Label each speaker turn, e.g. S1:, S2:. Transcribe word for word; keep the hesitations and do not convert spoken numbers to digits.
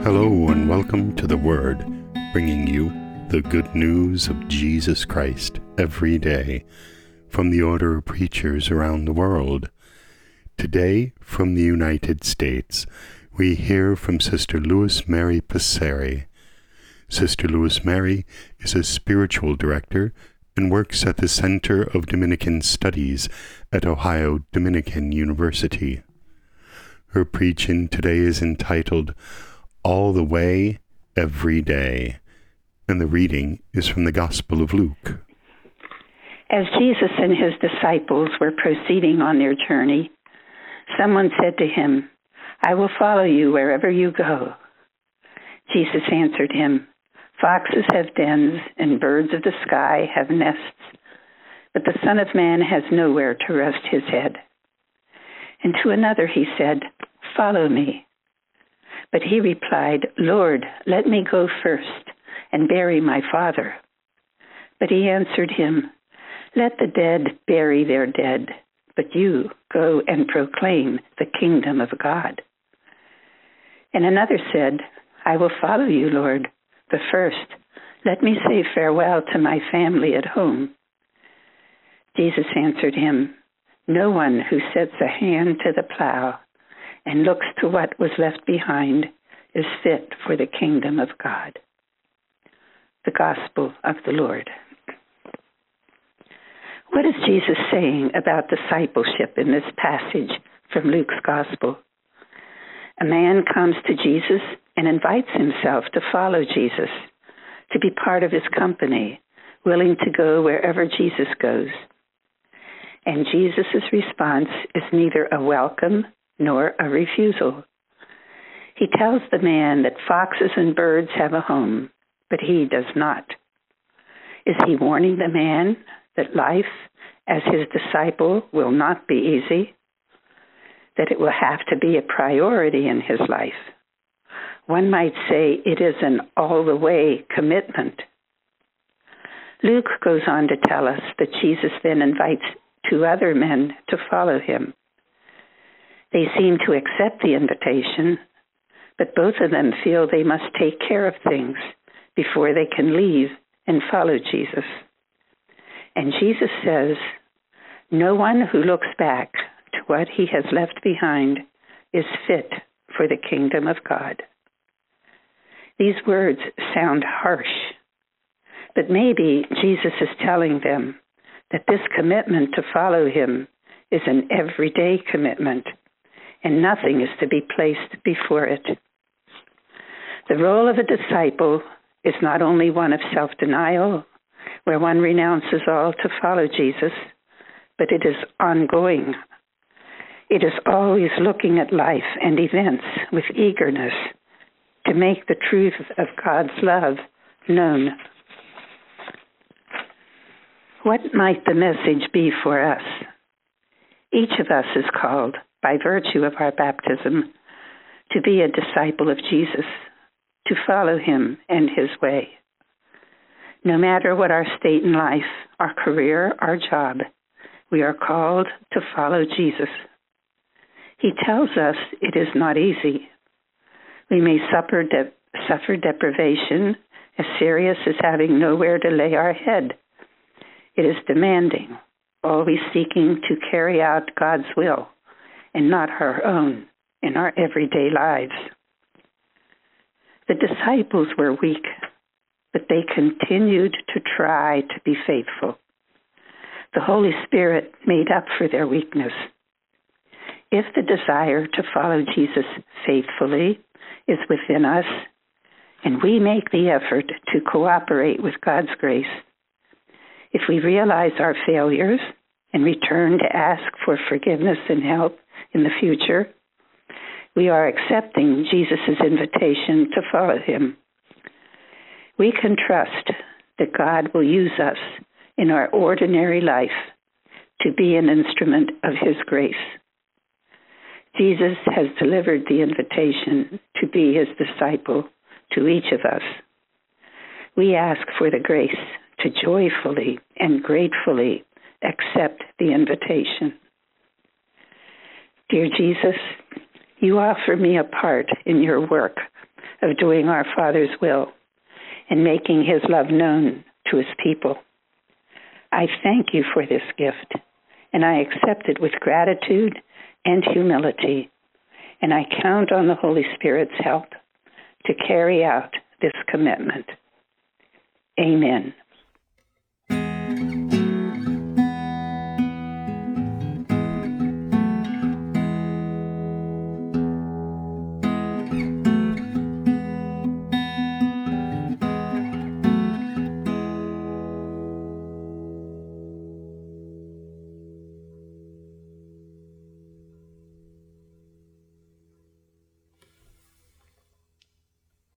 S1: Hello and welcome to The Word, bringing you the good news of Jesus Christ every day from the Order of Preachers around the world. Today, from the United States, we hear from Sister Louis Mary Passeri. Sister Louis Mary is a spiritual director and works at the Center of Dominican Studies at Ohio Dominican University. Her preaching today is entitled All the Way, Every Day, and the reading is from the Gospel of Luke.
S2: As Jesus and his disciples were proceeding on their journey, someone said to him, "I will follow you wherever you go." Jesus answered him, "Foxes have dens, and birds of the sky have nests, but the Son of Man has nowhere to rest his head." And to another he said, "Follow me." But he replied, "Lord, let me go first and bury my father." But he answered him, "Let the dead bury their dead, but you go and proclaim the kingdom of God." And another said, "I will follow you, Lord, but first let me say farewell to my family at home." Jesus answered him, "No one who sets a hand to the plow and looks to what was left behind is fit for the kingdom of God." The Gospel of the Lord. What is Jesus saying about discipleship in this passage from Luke's Gospel? A man comes to Jesus and invites himself to follow Jesus, to be part of his company, willing to go wherever Jesus goes. And Jesus' response is neither a welcome nor a refusal. He tells the man that foxes and birds have a home, but he does not. Is he warning the man that life as his disciple will not be easy? That it will have to be a priority in his life? One might say it is an all-the-way commitment. Luke goes on to tell us that Jesus then invites two other men to follow him. They seem to accept the invitation, but both of them feel they must take care of things before they can leave and follow Jesus. And Jesus says, "No one who looks back to what he has left behind is fit for the kingdom of God." These words sound harsh, but maybe Jesus is telling them that this commitment to follow him is an everyday commitment, and nothing is to be placed before it. The role of a disciple is not only one of self-denial, where one renounces all to follow Jesus, but it is ongoing. It is always looking at life and events with eagerness to make the truth of God's love known. What might the message be for us? Each of us is called, by virtue of our baptism, to be a disciple of Jesus, to follow him and his way. No matter what our state in life, our career, our job, we are called to follow Jesus. He tells us it is not easy. We may suffer, de- suffer deprivation as serious as having nowhere to lay our head. It is demanding, always seeking to carry out God's will and not our own in our everyday lives. The disciples were weak, but they continued to try to be faithful. The Holy Spirit made up for their weakness. If the desire to follow Jesus faithfully is within us, and we make the effort to cooperate with God's grace, if we realize our failures and return to ask for forgiveness and help in the future, we are accepting Jesus' invitation to follow him. We can trust that God will use us in our ordinary life to be an instrument of his grace. Jesus has delivered the invitation to be his disciple to each of us. We ask for the grace to joyfully and gratefully accept the invitation. Dear Jesus, you offer me a part in your work of doing our Father's will and making his love known to his people. I thank you for this gift, and I accept it with gratitude and humility, and I count on the Holy Spirit's help to carry out this commitment. Amen.